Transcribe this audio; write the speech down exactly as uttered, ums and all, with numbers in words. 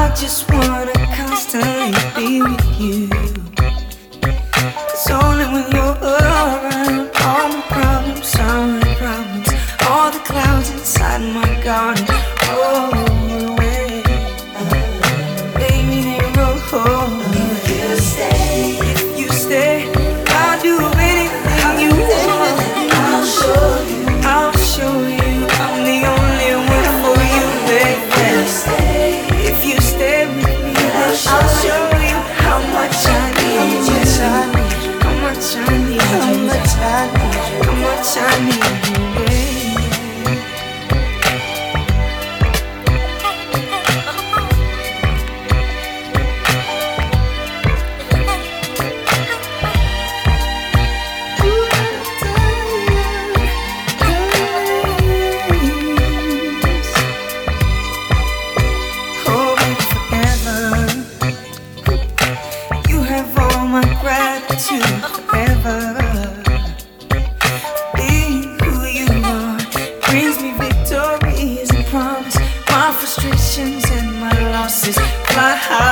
just wanna constantly be with you. 'Cause only when you're around, all my problems, all my problems, all the clouds inside my garden roll away. Baby, they roll away. If you stay, if you stay, I'll do anything you want. I'll show you, I'll show you I'm the only one for you, baby. If you stay, if you stay with me, I'll show you how much I need you. How much I need you. How much I need you. How much I need you, baby. Gratitude forever. Being who you are brings me victories and promise. My frustrations and my losses fly high.